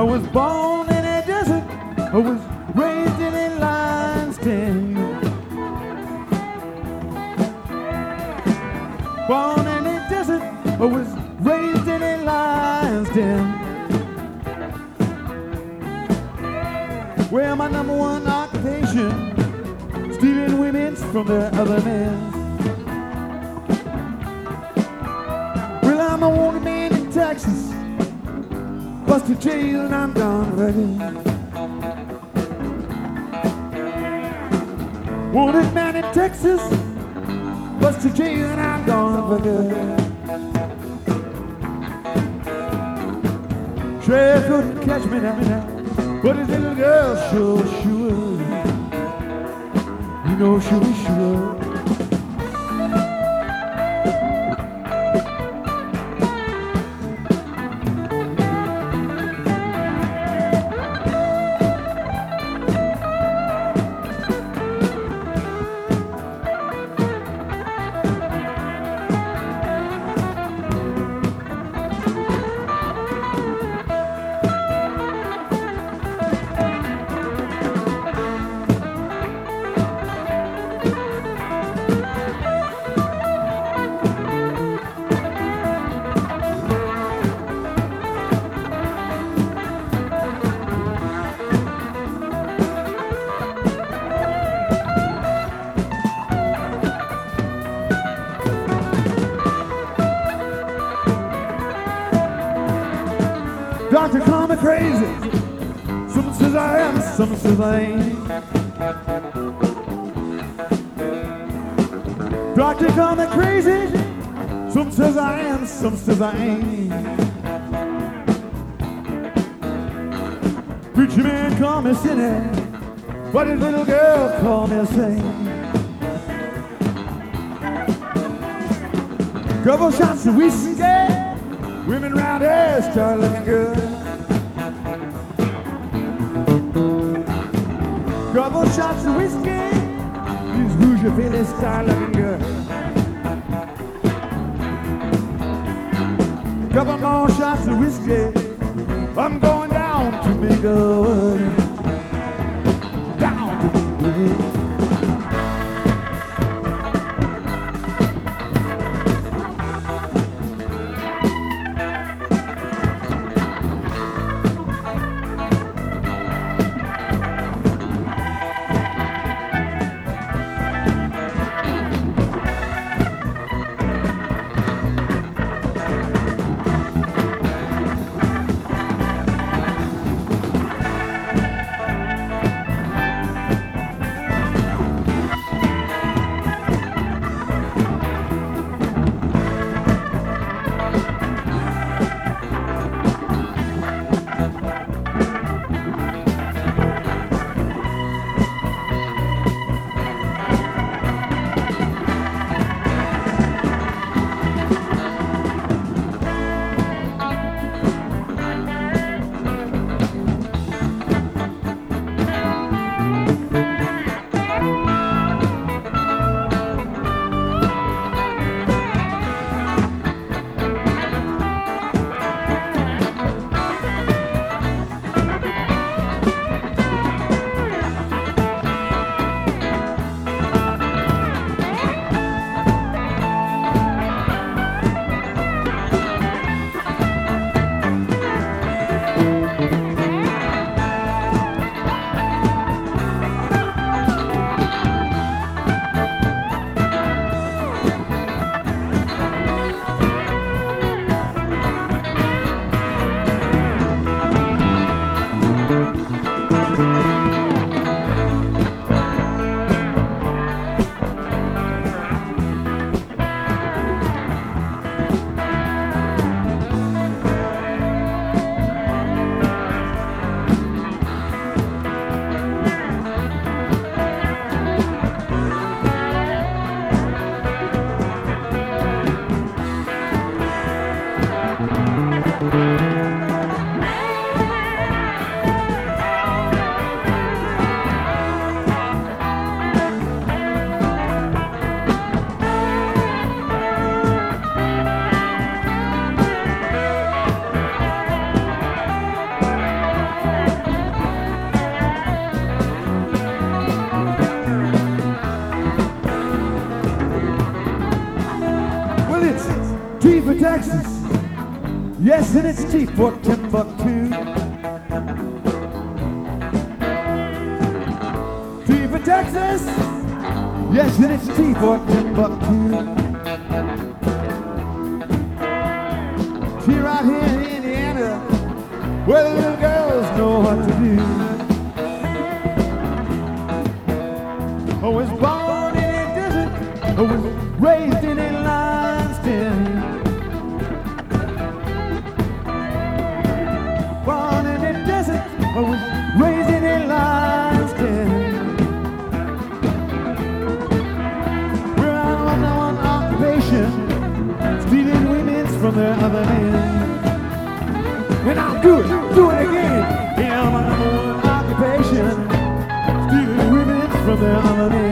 was born in a desert. I was raised in a lion's den. Born in a desert. I was raised in a lion's den. Well, my number one occupation, stealing women from their other men. Well, I'm a wanted man in Texas, bust to jail and I'm gone again. Wanted man in Texas, bust to jail and I'm gone again. Sheriff couldn't catch me now, but his little girl sure would. You know she would. Doctor call me crazy. Some says I am, some says I ain't. Doctor call me crazy. Some says I am, some says I ain't. Preacher man call me sinner, but his little girl call me a saint. Couple shots of whiskey, women round here start looking good. Couple shots of whiskey, these Hoosier fellas start looking good. Couple more shots of whiskey, I'm going down to Minglewood. Down to Minglewood. T for Texas. Yes, and it's T for Timbuktu. T for Texas. Yes, and it's T for Timbuktu. T right here in Indiana, where the little girls know what to do. I was born in a desert, I was raised in a lion's den. Born in a desert, I was raised in a lion's den. We're on one occupation, stealing women from their other men. And I'll do it again. Yeah, my number one occupation, stealing women from their other men.